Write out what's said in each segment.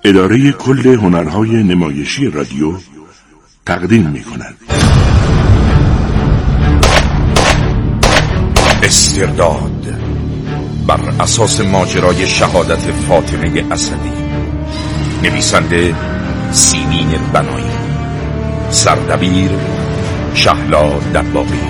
اداره کل هنرهای نمایشی رادیو تقدیم می‌کند. استرداد بر اساس ماجرای شهادت فاطمه اسدی، نویسنده سیمین بنایی، سردبیر شهلا دباغی.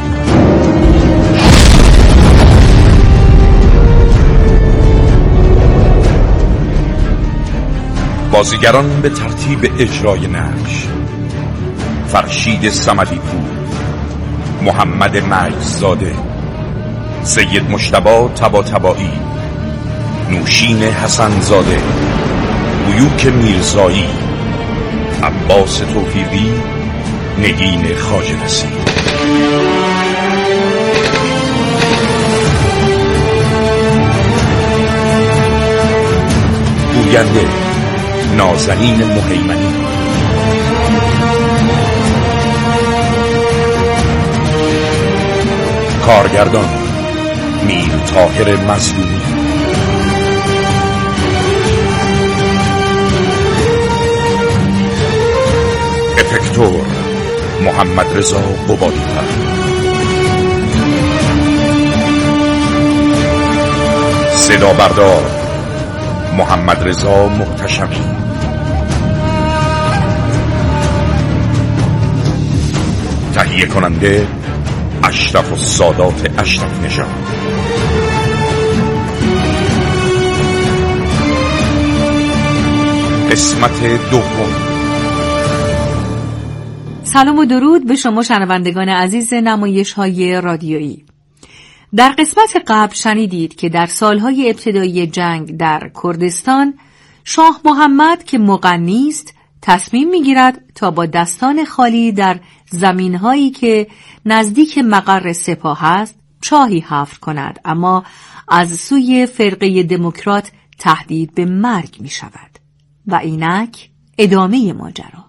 بازیگران به ترتیب اجرای نقش: فرشید صمدی پور، محمد مجدزاده، سید مجتبی طباطبایی، نوشین حسن‌زاده، بیوک میرزایی، عباس توفیقی، نگین خواجه‌نصیر. گوینده نازنین مهیمنی. کارگردان میر طاهر مظلومی. افکتور محمد رضا قبادی‌فر. صدا بردار محمد رضا محتشمی. تهیه کننده اشرف السادات اشرف نژاد. قسمت دوم. سلام و درود به شما شنوندگان عزیز نمایش‌های رادیویی. در قسمت قبل شنیدید که در سالهای ابتدایی جنگ در کردستان شاه محمد که مغنی است تصمیم می‌گیرد تا با دستان خالی در زمین‌هایی که نزدیک مقر سپاه است چاهی حفر کند، اما از سوی فرقه دموکرات تهدید به مرگ می‌شود. و اینک ادامه ماجرا.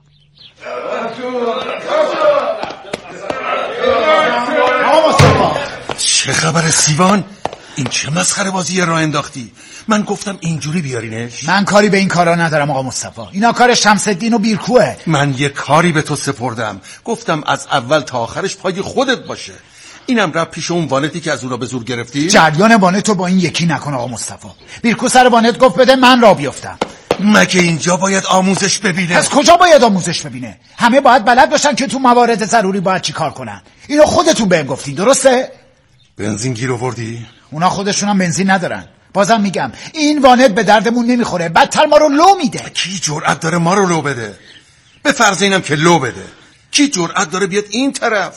چه خبر سیوان؟ این چه مسخره بازی راه انداختی؟ من گفتم اینجوری بیارینش. من کاری به این کارا ندارم آقا مصطفی. اینا کار شمس‌الدین و بیرکوه. من یه کاری به تو سپردم، گفتم از اول تا آخرش پای خودت باشه. اینم رفت پیش اون وانتی که از اون را به زور گرفتی. جریان وانتو با این یکی نکن آقا مصطفی. بیرکو سر وانت گفت بده، من را بیفتم. مگه اینجا باید آموزش ببینه؟ از کجا باید آموزش ببینه؟ همه باید بلد باشن که تو موارد ضروری باید چی کار کنن. اینو خودتون بهم گفتین، درسته؟ بنزین گیر آوردی؟ اونا خودشونم بنزین ندارن. بازم میگم این وانت به دردمون نمیخوره، بدتر ما رو لو میده. کی جرأت داره ما رو لو بده؟ به فرض اینم که لو بده، کی جرأت داره بیاد این طرف؟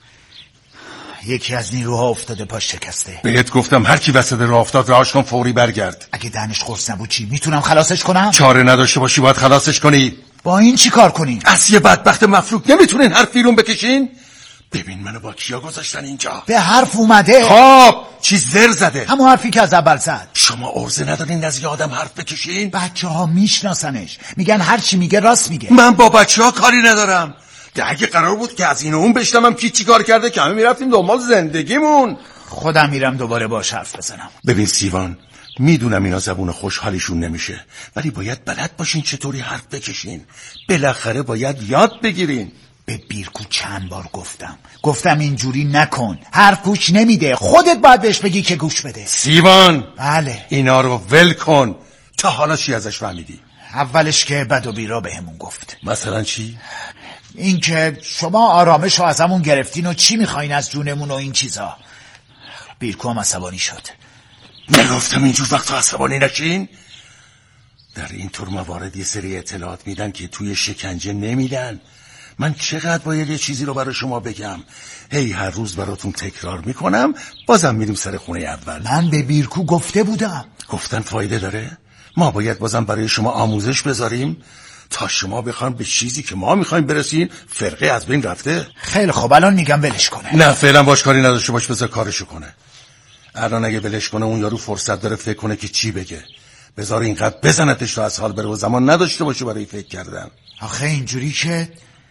یکی از نیروها افتاده پاش شکسته. بهت گفتم هر کی وسط راه افتاد راهش کن، فوری برگرد. اگه دهنش قرص نبود چی؟ میتونم خلاصش کنم؟ چاره نداشته باشی باید خلاصش کنی. با این چی کار کنی؟ از یه بدبخت مفلوک نمیتونین حرف بیرون بکشین؟ ببین منو با کیا گذاشتن اینجا. به حرف اومده. خب چی زر زده؟ همون حرفی که از اول زد. شما عرضه ندارین از یه آدم حرف بکشین؟ بچه‌ها میشناسنش، میگن هر چی میگه راست میگه. من با بچه‌ها کاری ندارم. اگه قرار بود که از این و اون بشنوم کی چی کار کرده که همه میرفتیم دنبال زندگیمون. خودم میرم دوباره باهاش حرف بزنم. ببین سیوان، میدونم اینا زبون خوشحالیشون نمیشه، ولی باید بلد باشین چطوری حرف بکشین. بالاخره باید یاد بگیرین. به بیرکو چند بار گفتم اینجوری نکن، حرف گوش نمیده، خودت باید بهش بگی که گوش بده. سیوان بله. اینا رو ول کن. تا حالا چی ازش فهمیدی؟ اولش که بد و بیرا بهمون گفت. مثلا چی؟ این که شما آرامش رو ازمون گرفتین و چی میخواین از جونمون و این چیزا. بیرکو هم عصبانی شد. نگفتم اینجور وقتا عصبانی نشین؟ در اینطور موارد یه سری اطلاعات میدن که توی شکنجه نمیدن. من چقدر باید یه چیزی رو برای شما بگم؟ هی هر روز براتون تکرار میکنم، بازم میریم سر خونه اول. من به بیرکو گفته بودم. گفتن فایده داره؟ ما باید بازم برای شما آموزش بذاریم؟ تا شما بخوان به چیزی که ما میخوایم برسین فرقه از بین رفته. خیلی خب الان میگم ولش کنه. نه فعلا باش کاری نداشته باش، بذار کارشو کنه. الان اگه ولش کنه اون یارو فرصت داره فکر کنه که چی بگه. بذار اینقدر بزنتش تا از حال بره و زمان نداشته باشه برای فکر کردن. آخه اینجوری که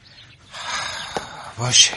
باشه.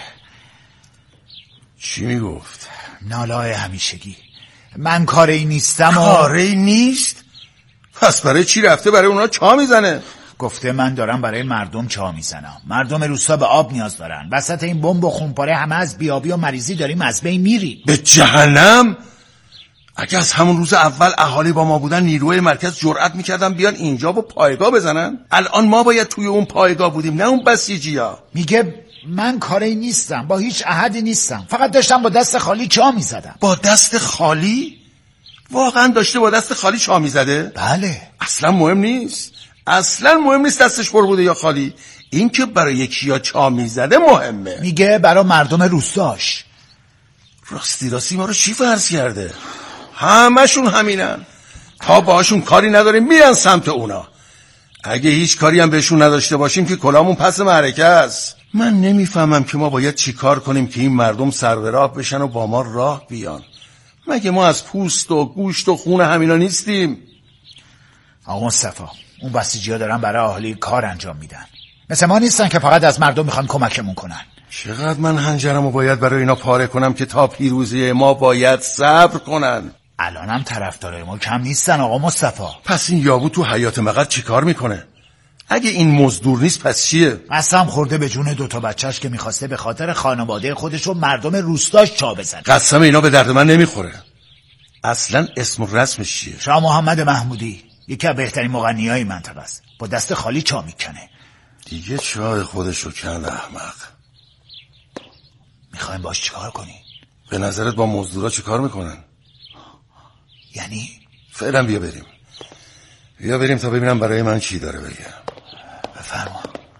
چی میگفت؟ نالای همیشگی. من کاری نیستم. کاری نیست؟ پس برای چی رفته برای اونا چا میزنه؟ گفته من دارم برای مردم چا میزنم. مردم روستا به آب نیاز دارن. وسط این بمب و خونپاره همه از بیابی و مریضی داریم از بین میریم. به جهنم. اگه از همون روز اول اهالی با ما بودن نیروی مرکز جرأت میکردن بیان اینجا با پایگاه بزنن. الان ما باید توی اون پایگاه بودیم نه اون بسیجیا. میگه من کاری نیستم، با هیچ احدی نیستم، فقط داشتم با دست خالی چا میزدم. با دست خالی؟ واقعا داشته با دست خالی چا میزده؟ بله. اصلا مهم نیست. اصلا مهم نیست دستش پر بوده یا خالی. این که برای کیا چا میزده مهمه. میگه برای مردم روستاش. راستی ما رو چی فرض کرده؟ همشون همینن. تا باهاشون کاری نداریم میرن سمت اونا. اگه هیچ کاری هم بهشون نداشته باشیم که کلامون پس معرکه است. من نمیفهمم که ما باید چی کار کنیم که این مردم سر به راه بشن و با ما راه بیان. مگه ما از پوست و گوشت و خون همینا نیستیم؟ آقا مصطفی، اون بسیجی‌ها دارن برای اهالی کار انجام میدن. مثل ما نیستن که فقط از مردم میخوان کمکمون کنن. چقدر من هنجرمو باید برای اینا پاره کنم که تا پیروزی ما باید صبر کنن. الانم طرفدارای ما کم نیستن آقا مصطفی. پس این یابو تو حیات مقد چی کار میکنه؟ اگه این مزدور نیست پس چیه؟ قسم خورده به جون 2 بچه‌اش که میخواسته به خاطر خانواده خودش و مردم روستاش چا بزنه. قسم اینا به درد من نمیخوره. اصلا اسم و رسمش چیه؟ شاه محمد محمودی، یکی از بهترین مغنیای منطقه است. با دست خالی چا میکنه. دیگه چای خودشو کند احمق. میخوایم باش چیکار کنی؟ به نظرت با مزدورا چیکار میکنن؟ یعنی فعلا بیا بریم تا ببینم برای من چی داره بگه. بفرما.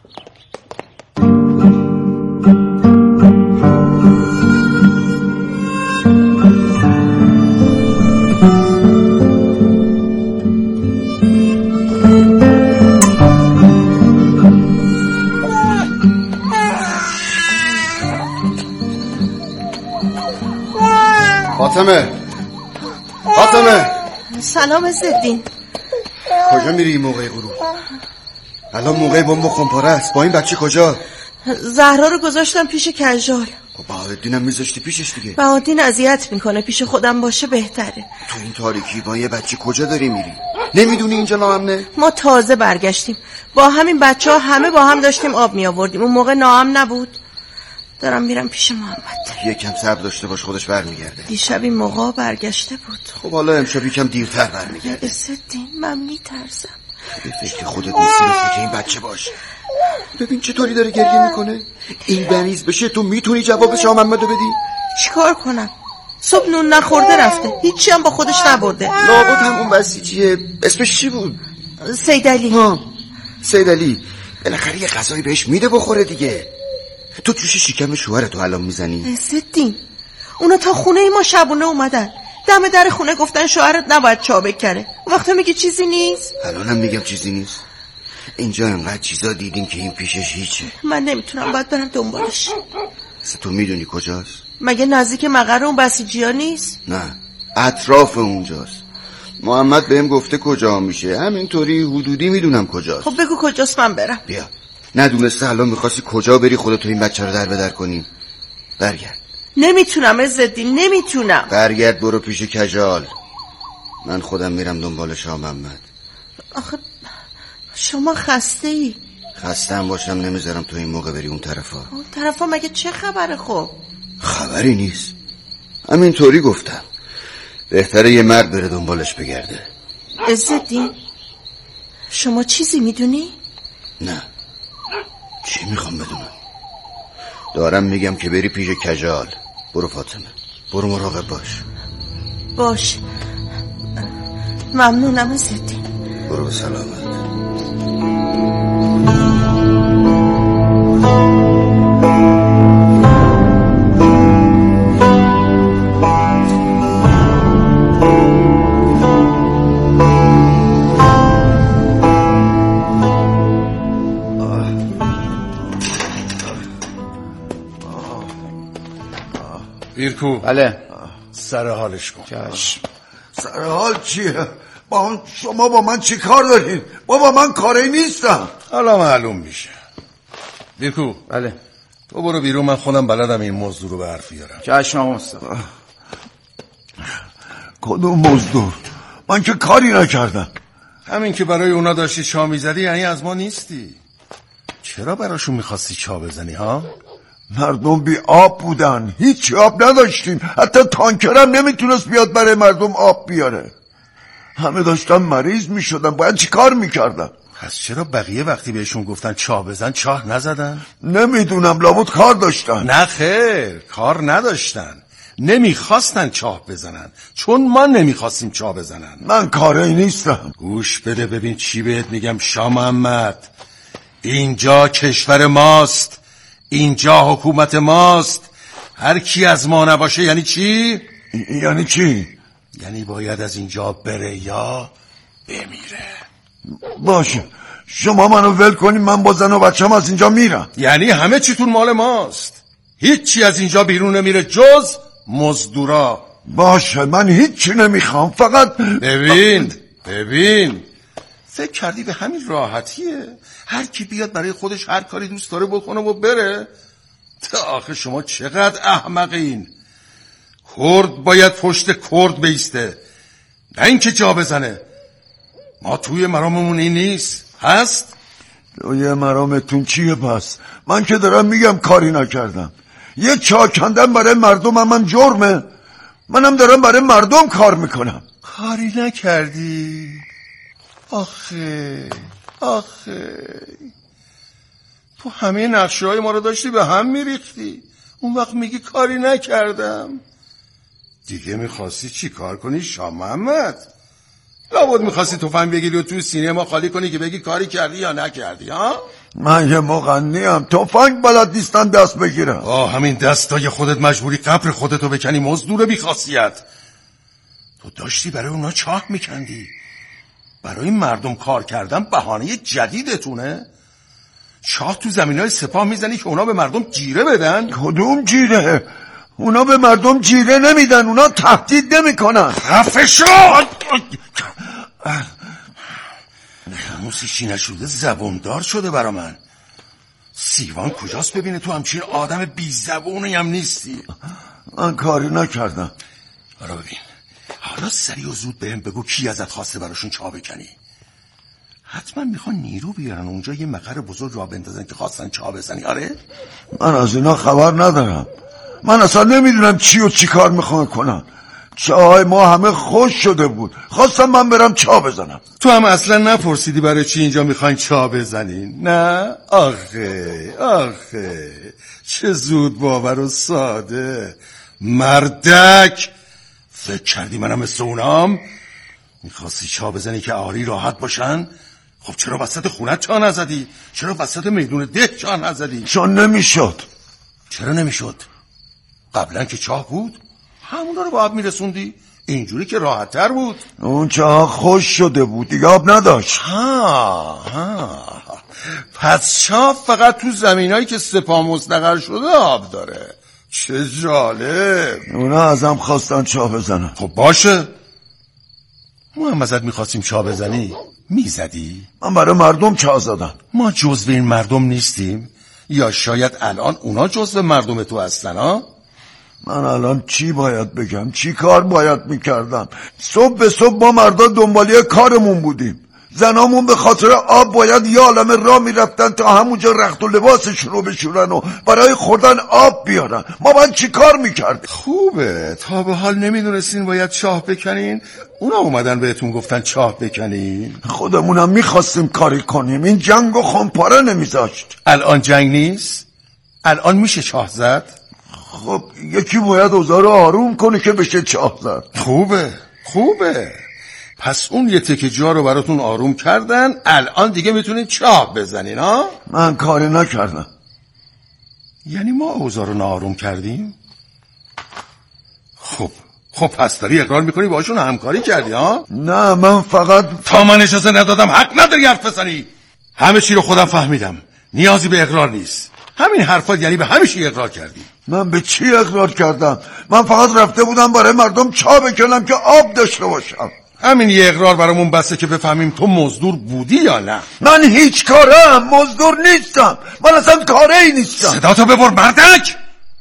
فاطمه سلام عزالدین. کجا میری این موقع غروب؟ الان موقع بمب و خمپاره است. با این بچه کجا؟ زهرا رو گذاشتم پیش کجال. خب بهاءالدینم میذاشتی پیشش دیگه. بهاءالدین اذیت میکنه، پیش خودم باشه بهتره. تو این تاریکی با یه بچه کجا داری میری؟ نمیدونی اینجا ناامنه؟ ما تازه برگشتیم، با همین بچه‌ها همه با هم داشتیم آب می آوردیم. اون موقع ناامن نبود. دارم میرم پیش محمد. یکم صبر داشته باش، خودش برمیگرده. دیشب این موقع برگشته بود. خب حالا امشب یکم دیرتر برمیگرده. عزالدین من میترسم. به فکر خودت نیستی، به فکر این بچه باش. ببین چطوری داره گریه میکنه. این دنیز بشه تو میتونی جواب شاه محمدو بدی؟ چیکار کنم؟ صبح نون نخورده رفته، هیچی هم با خودش نبرده. لابد همون بسیجیه، اسمش چی بود؟ سیدعلی. ها سیدعلی. بالاخره یه غذایی بهش میده بخوره دیگه. تو جوش شکم شوهرتو الان میزنی؟ عزالدین اونا تا خونه ما شبونه اومدن، دم در خونه گفتن شوهرت نباید چا بکنه. وقتی میگه چیزی نیست. الانم میگم چیزی نیست. اینجا انقدر چیزا دیدیم که این پیشش هیچه. من نمیتونم، باید برم دنبالش. تو میدونی کجاست؟ مگه نزدیک مقر اون بسیجیا نیست؟ نه اطراف اونجاست. محمد بهم گفته کجا میشه، همینطوری حدودی میدونم کجاست. خب بگو کجاست من برم. بیا. ندونسته الان میخواستی کجا بری خودتو این بچه رو در بدر کنی. برگرد. نمیتونم عزالدین، نمیتونم. برگرد برو پیش کجال. من خودم میرم دنبال شاه محمد. آخه شما خسته ای. خستم باشم نمیذارم تو این موقع بری اون طرفا. اون طرفا مگه چه خبره؟ خب خبری نیست، همینطوری گفتم. بهتره یه مرد بره دنبالش بگرده. عزالدین شما چیزی میدونی؟ نه. چی میخوام بدونم؟ دارم میگم که بری پیش کجال. برو فاطمه، برو مراقب باش. باش ممنونم عزالدین. برو به سلامت. بیرکو. بله. سر حالش کن. چشم. سر حال چیه؟ شما با من چی کار دارین؟ بابا من کاری نیستم. حالا معلوم میشه. بیرکو. بله. تو برو بیرون، من خودم بلدم این مزدور رو به حرف بیارم. چشم آقا مصطفی. کدوم مزدور؟ من که کاری نکردم. همین که برای اونا داشتی چا میزدی یعنی از ما نیستی. چرا براشون میخواستی چا بزنی ها؟ مردم بی آب بودن، هیچ آب نداشتیم، حتی تانکرم نمیتونست بیاد برای مردم آب بیاره. همه داشتن مریض میشدن، باید چی کار میکردم؟ پس چرا بقیه وقتی بهشون گفتن چاه بزن چاه نزدن؟ نمیدونم، لابد کار داشتن. نه خیر، کار نداشتن، نمیخواستن چاه بزنن، چون ما نمیخواستیم چاه بزنن. من کاری نیستم. گوش بده ببین چی بهت میگم شاه محمد. اینجا کشور ماست، اینجا حکومت ماست. هر کی از ما نباشه یعنی چی؟ یعنی چی؟ یعنی باید از اینجا بره یا بمیره. باشه، شما منو ول کنیم، من با زن و بچه‌م از اینجا میرم. یعنی همه چیتون مال ماست، هیچی از اینجا بیرون نمیره جز مزدورا. باشه، من هیچی نمیخوام، فقط ببین فکر کردی به همین راحتیه هر کی بیاد برای خودش هر کاری دوست داره بکنه و بره؟ تا آخه شما چقدر احمقین. کرد باید پشت کرد بیسته، نه اینکه جا بزنه. ما توی مراممون این نیست. هست؟ توی مرامتون چیه پس؟ من که دارم میگم کاری نکردم. یه چا کندن برای مردم هم جرمه؟ منم دارم برای مردم کار میکنم. کاری نکردی؟ آخه تو همه نقشه های ما رو داشتی به هم میریختی، اون وقت میگی کاری نکردم. دیگه میخواستی چی کار کنی شاه محمد؟ لابد میخواستی تفنگ بگیری و توی سینه ما خالی کنی که بگی کاری کردی یا نکردی ها؟ من یه مغنیم، تفنگ بلد نیستم دست بگیرم. همین دستای خودت مجبوری قبر خودتو بکنی، مزدور بی‌خاصیت. تو داشتی برای اونا چاه میکندی، برای مردم کار کردن بهانه جدیدتونه؟ چاه تو زمینای سپاه میزنی که اونا به مردم جیره بدن؟ کدوم جیره؟ اونا به مردم جیره نمیدن، اونا تهدید نمیکنن. خفه شو! ناموسشی نشده زبوندار شده برا من. سیوان کجاست ببینه تو همچین آدم بی زبونی هم نیستی؟ من کاری نکردم. برا ببین، حالا سریع و زود بهم بگو کی ازت خواسته براشون چا بکنی؟ حتما میخوان نیرو بیارن اونجا یه مقر بزرگ را بندازن که خواستن چا بزنی. آره؟ من از اینا خبر ندارم، من اصلا نمیدونم چی و چی کار میخوان کنن. چاهای ما همه خوش شده بود، خواستم من برم چا بزنم. تو هم اصلا نپرسیدی برای چی اینجا میخواین چا بزنین؟ نه؟ آخه چه زود باور و ساده. مردک، فکر کردی منم مثل اونام؟ میخواستی چا بزنی که آری راحت باشن؟ خب چرا وسط خونت چا نزدی؟ چرا وسط میدون ده چا نزدی؟ چون نمیشد. چرا نمیشد؟ قبلا که چاه بود همونا رو با آب میرسوندی، اینجوری که راحت تر بود. اون چاه خوش شده بود، دیگه آب نداشت. پس چاه فقط تو زمینایی که سپاه مستقر شده آب داره. چه جالب. اونا ازم خواستن چاه بزنن. خب باشه، ما هم ازت میخواستیم چاه بزنی، میزدی؟ من برای مردم چاه زدم. ما جزو این مردم نیستیم؟ یا شاید الان اونا جزو مردم تو هستن ها؟ من الان چی باید بگم؟ چی کار باید میکردم؟ صبح به صبح ما مردا دنبالی کارمون بودیم، زنامون به خاطر آب باید یه عالم راه میرفتن تا همونجا رخت و لباسشون رو بشورن و برای خوردن آب بیارن. ما باید چی کار میکردیم؟ خوبه، تا به حال نمیدونستین باید چاه بکنین، اونا اومدن بهتون گفتن چاه بکنین. خودمونم میخواستیم کاری کنیم، این جنگ و خونپاره نمیذاشت. الان جنگ نیست؟ الان میشه چاه زد؟ خب یکی باید اوضاع رو آروم کنه که بشه چاه زد. خوبه. پس اون یه تکه جا رو براتون آروم کردن، الان دیگه میتونین چاه بزنین ها؟ من کاری نکردم. یعنی ما اوضاع رو ناآروم کردیم؟ خب پس داری اقرار میکنی باشون همکاری کردی ها؟ نه، من فقط تا من اجازه ندادم حق نداری حرف بزنی. همه چی رو خودم فهمیدم، نیازی به اقرار نیست. همین حرفات یعنی به همه چی اقرار کردی. من به چی اقرار کردم؟ من فقط رفته بودم برای مردم چا بکنم که آب داشته باشم. همین یه اقرار برامون بسته که بفهمیم تو مزدور بودی یا نه. من هیچ کارم مزدور نیستم، من اصلا کاری نیستم. صداتو ببر مردک.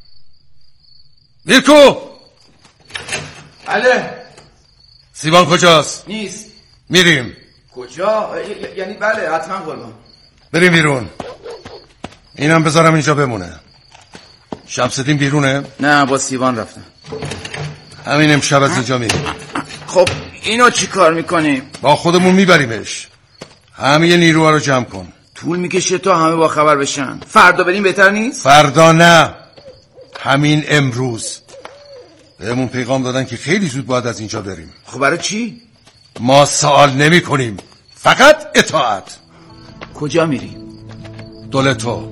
میرکو. بله. سیوان کجاست؟ نیست. میریم. کجا؟ یعنی بله حتما قربان. بریم بیرون. اینم بذارم اینجا بمونه. شمس‌الدین بیرونه؟ نه با سیوان رفتم. همین امشب از اینجا میریم. خب اینو چی کار میکنیم؟ با خودمون میبریمش. همه نیروها رو جمع کن. طول میکشه تا همه با خبر بشن. فردا بریم بهتر نیست؟ فردا نه، همین امروز. بهمون پیغام دادن که خیلی زود باید از اینجا بریم. خب برای چی؟ ما سوال نمی کنیم، فقط اطاعت. کجا میریم؟ دولتو.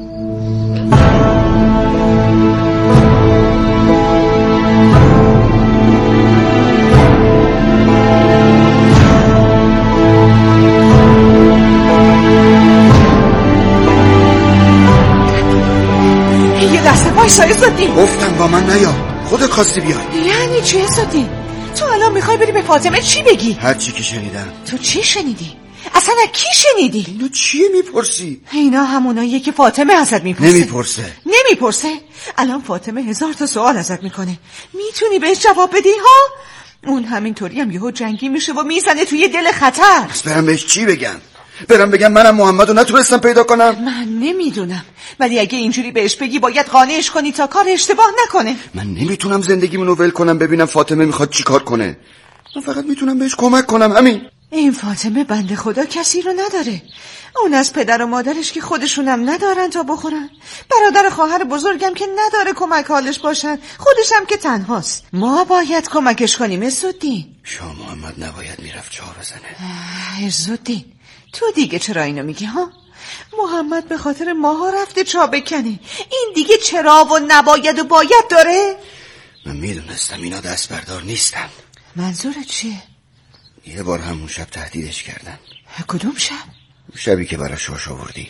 یه دسته وایسا عزالدین. گفتم با من نیا، خودت خواستی بیای. یعنی چی عزالدین؟ تو الان میخوای بری به فاطمه چی بگی؟ هر چی که شنیدم. تو چی شنیدی؟ اصلا از کی شنیدی؟ اینا چیه میپرسی؟ اینا هموناییه که فاطمه ازت میپرسه. نمیپرسه؟ الان فاطمه 1000 تا سوال ازت میکنه، میتونی بهش جواب بدی ها؟ اون همینطوری هم یهو جنگی میشه و میزنه توی دل خطر. پس برم بهش چی بگم؟ برم بگم منم محمدو نتونستم پیدا کنم؟ من نمیدونم، ولی اگه اینجوری بهش بگی باید قانعش کنی تا کار اشتباه نکنه. من نمیتونم زندگیمونو ول کنم ببینم فاطمه میخواد چی کار کنه. من فقط میتونم بهش کمک کنم، همین. این فاطمه بنده خدا کسی رو نداره. اون از پدر و مادرش که خودشونم ندارن تا بخورن، برادر خواهر بزرگم که نداره کمک حالش باشن، خودش هم که تنهاست. ما باید کمکش کنیم. عزالدین، شاه محمد نباید میرفت چاه بزنه. عزالدین، تو دیگه چرا اینو میگی ها؟ محمد به خاطر ماها رفته چا بکنه، این دیگه چرا و نباید و باید داره؟ من میدونستم اینا دست بردار نیستن. منظورت چیه؟ یه بار همون شب تهدیدش کردن. کدوم شب؟ شبی که برای شاش آوردی.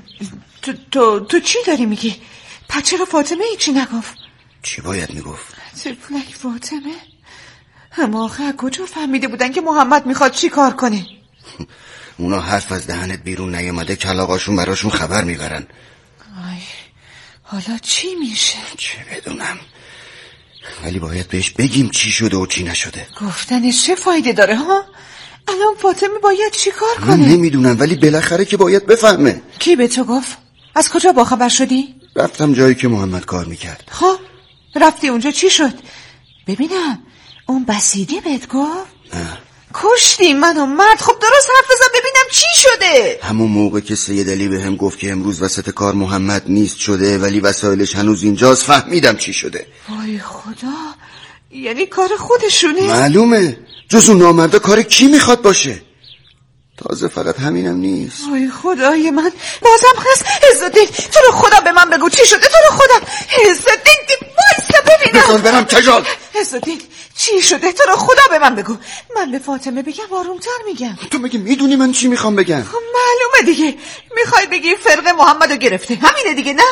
تو چی داری میگی؟ پس چرا فاطمه هیچی نگفت؟ چی باید میگفت؟ ترپلک فاطمه؟ اما آخه کجا فهمیده بودن که محمد میخواد چی کار کنه؟ اونا حرف از دهنت بیرون نیامده کلاغاشون براشون خبر میبرن. آی حالا چی میشه؟ چه بدونم، ولی باید بهش بگیم چی شده و چی نشده. گفتنش چه فایده داره ها؟ الان فاطمه باید چی کار کنه؟ من نمیدونم، ولی بالاخره که باید بفهمه. کی به تو گفت؟ از کجا باخبر شدی؟ رفتم جایی که محمد کار میکرد. خب رفتی اونجا چی شد؟ ببینم اون بسیدی بهت گفت؟ نه. کشتی منو مرد. خب درست حرف بزن ببینم چی شده. همون موقع که سید علی به هم گفت که امروز وسط کار محمد نیست شده ولی وسایلش هنوز اینجاست، فهمیدم چی شده. وای خدا، یعنی کار خودشونه؟ معلومه، جز اون نامرده کار کی میخواد باشه؟ تازه فقط همینم نیست. وای خدای من، بازم هست. عزالدین تو رو خدا به من بگو چی شده. تو رو خدا عزالدین وایسا ببینم. بذار برم کجال. عزالدین چی شده؟ تو رو خدا به من بگو. من به فاطمه بگم آرومتر میگم. تو مگه میدونی من چی میخوام بگم؟ خب معلومه دیگه، میخوای بگی فرقه محمدو گرفته، همینه دیگه. نه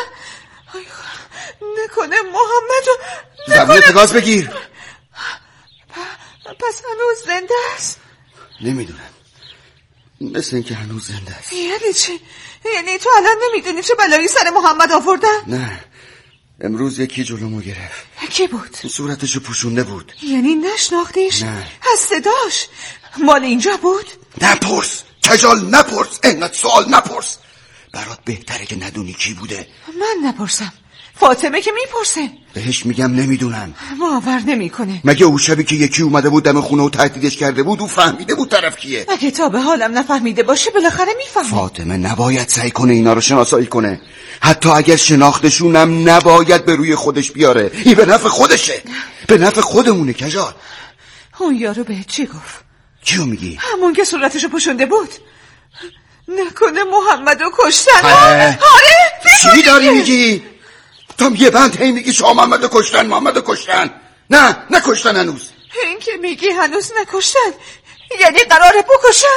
نکنه محمدو زمینه گاز بگیر. پس هنوز زنده است؟ نمیدونم، مثل اینکه هنوز زنده است. یعنی چی؟ یعنی تو الان نمیدونی چه بلایی سر محمد آوردن؟ نه، امروز یکی جلومو گرفت. کی بود؟ صورتشو پوشونده بود. یعنی نشناختیش؟ نه. از صداش مال اینجا بود؟ نپرس کجال، نپرس، اینقدر سوال نپرس. برات بهتره که ندونی کی بوده. من نپرسم، فاطمه که میپرسه. بهش میگم نمیدونم. باور نمیکنه. مگه اون شبی که یکی اومده بود دم خونه و تهدیدش کرده بود او فهمیده بود طرف کیه؟ مگه تا به حالم نفهمیده باشه بالاخره میفهمه. فاطمه نباید سعی کنه اینا رو شناسایی کنه، حتی اگر شناختشونم نباید به روی خودش بیاره. این به نفع خودشه، به نفع خودمونه. کجال اون یارو بهت چی گفت؟ کیو میگی؟ همون که صورتشو پوشونده بود. نکنه محمدو کشتن؟ آره چی داری میگی؟ میگی؟ تو یه بند هی میگی شاه محمدو کشتن، محمدو کشتن. نه نکشتن هنوز. این که میگی هنوز نکشتن یعنی قراره بکشن؟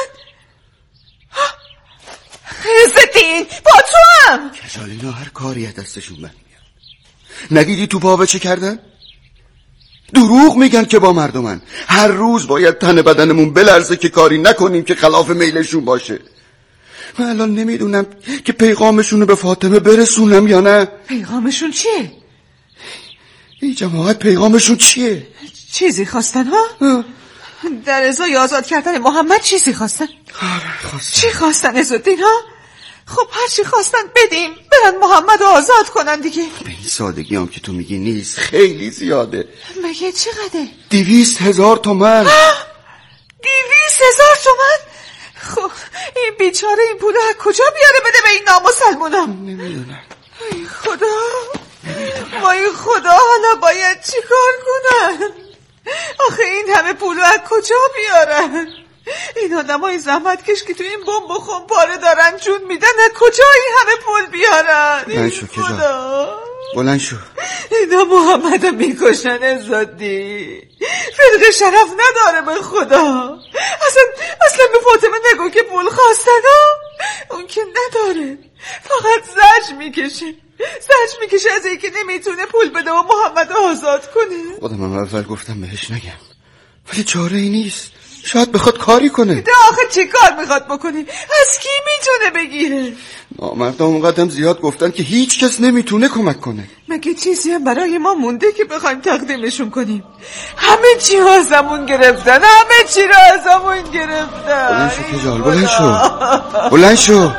عزالدین با تو هم. کجال اینا هر کاری از دستشون برمیاد. ندیدی تو پاوه چه کردن؟ دروغ میگن که با مردمن. هر روز باید تن بدنمون بلرزه که کاری نکنیم که خلاف میلشون باشه. من الان نمیدونم که پیغامشون رو به فاطمه برسونم یا نه. پیغامشون چیه؟ این جماعت پیغامشون چیه؟ چیزی خواستن ها؟ در ازای آزاد کردن محمد چیزی خواستن؟ چی خواستن عزالدین ها؟ خب هر چی خواستن بدیم، برن محمد رو آزاد کنن دیگه. به این سادگی هم که تو میگی نیست، خیلی زیاده. مگه چقدر؟ 200,000 تومن. 200,000 تومن؟ خب این بیچاره این پولو از کجا بیاره بده به این نامسلمونا؟ نمیدونم. ای خدا، وای خدا، حالا باید چی کار کنن؟ آخه این همه پولو از کجا بیارن؟ این آدم های زحمت کش که تو این بمب و خمپاره دارن جون میدن، از کجا این همه پول بیارن؟ بلند شو کجا، بلند شو. اینا محمد رو میکشن عزالدین، فرق شرف نداره به خدا. اصلا به فاطمه نگو که پول خواستن ها، اون که نداره، فقط زجر میکشه از اینکه نمیتونه پول بده و محمد آزاد کنه. خودم هم اول گفتم بهش نگم، ولی چاره ای نیست، شاید بخواد کاری کنه. ده آخه چی کار میخواد بکنی؟ از کی میتونه بگیره؟ نامردا اونقدر زیاد گفتن که هیچ کس نمیتونه کمک کنه. مگه چیزی هم برای ما مونده که بخوایم تقدیمشون کنیم؟ همه چی ازمون گرفتن، همه چی را ازمون گرفتن. بلند شو کجال، بلند شو.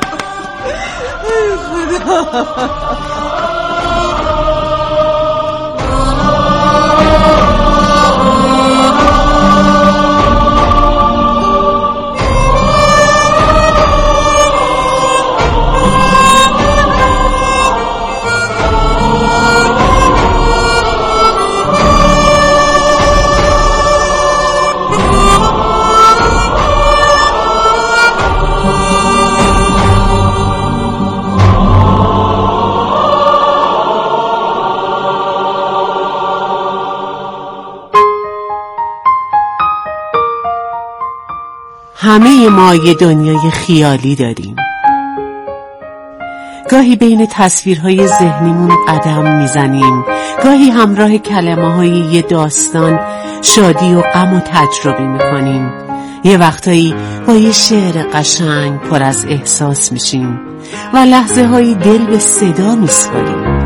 همه ما یه دنیای خیالی داریم. گاهی بین تصویرهای ذهنیمون قدم میزنیم، گاهی همراه کلمه‌های یه داستان شادی و غم و تجربه میکنیم. یه وقتایی با یه شعر قشنگ پر از احساس میشیم و لحظه هایی دل به صدا میسپاریم.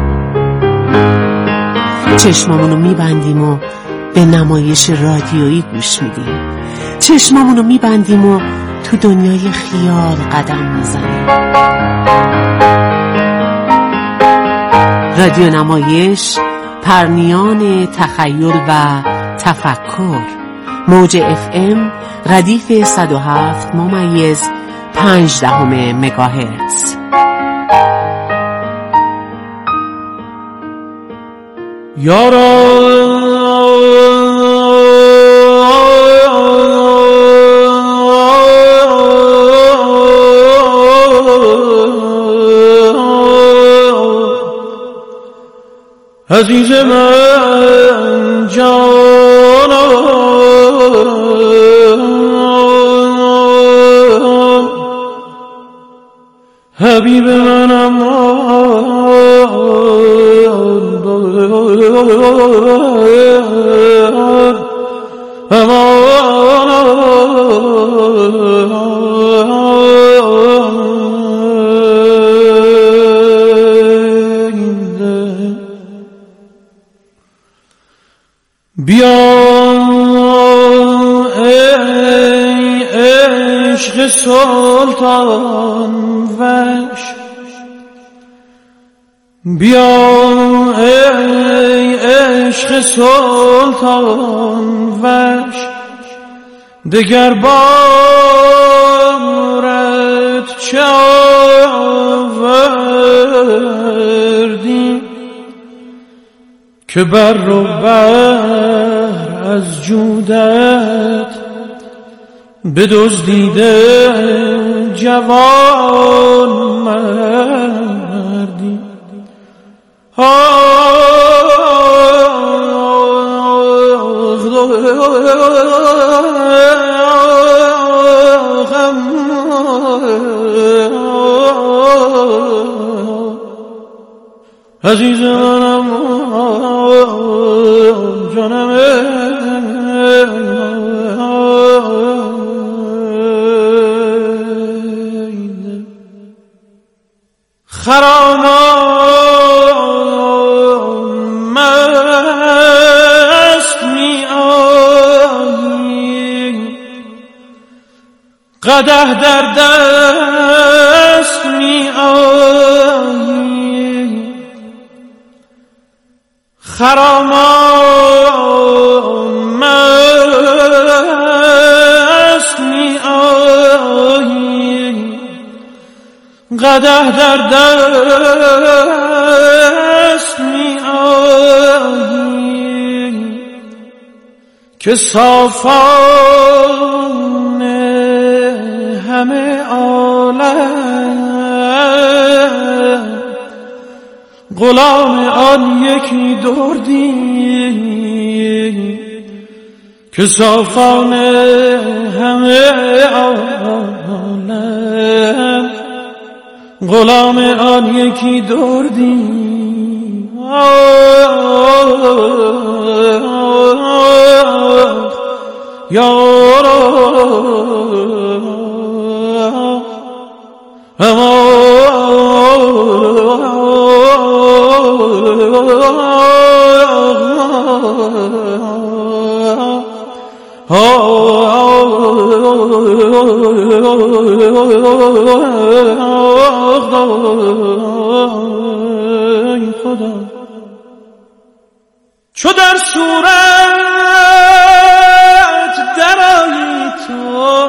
چشمامونو میبندیم و به نمایش رادیویی گوش میدیم. چشمامونو میبندیم و تو دنیای خیال قدم میزنیم. رادیو نمایش، پرنیان تخیل و تفکر. موج FM ردیف 107.5 مگاهرتز. عزیز من جانم، حبیب منم، بیا ای عشق سلطان وش، بیا ای عشق سلطان وش، دگر بارت چه آوردی که بر و بر از جودت بدزدیده جوان مردی. عزیز منم جانم، خرامان مست می آیی قدح در دست می آیی خرامان مست می آیی قدح در دست می آیی که صافان همه عالم غلام آن یکی دردی که صافان همه عالم غلام آن یکی دردی چو در صورت درآیی تو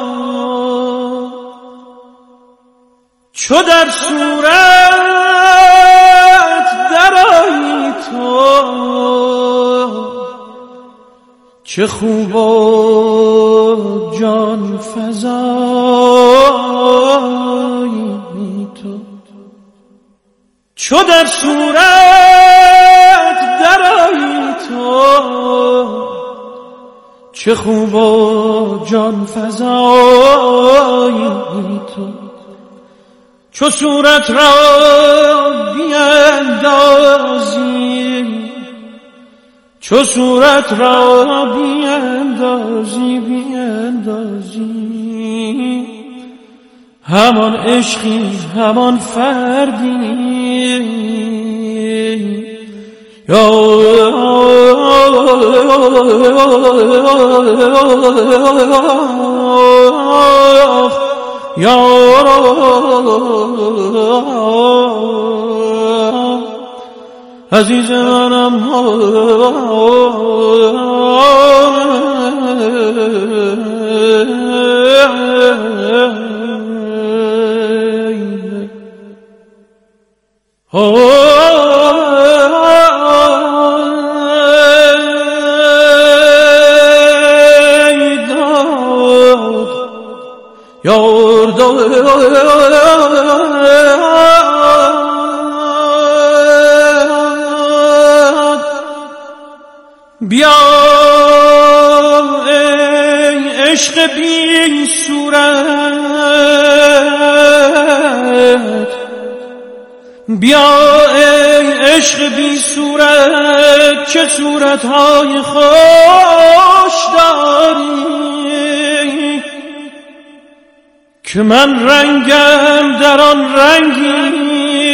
چو در صورت درآیی تو چه خوب و جان فزایی تو چو در صورت درآیی تو چه خوب و جان فزایی تو چو صورت را بیندازی چو صورت را بیندازی همان عشقی همان فردی عزیز منم بیا ای عشق بی صورت بیا ای عشق بی صورت چه صورتهای خوش داری که من رنگم در آن رنگی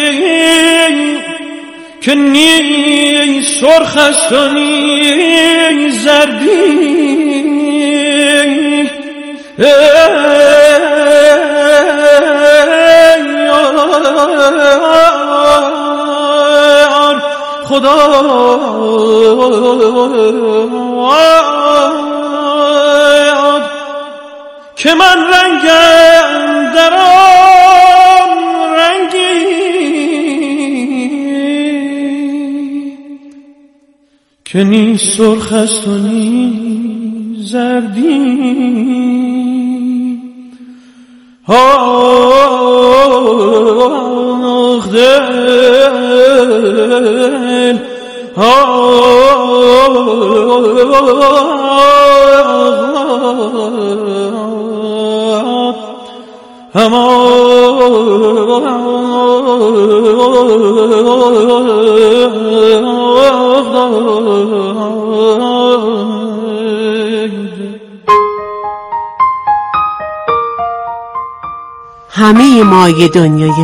که نی سرخ است و نی زردی خدا که من رنگم در آن رنگی که نی سرخ است و نی زردی آخ دل همه ما یه دنیای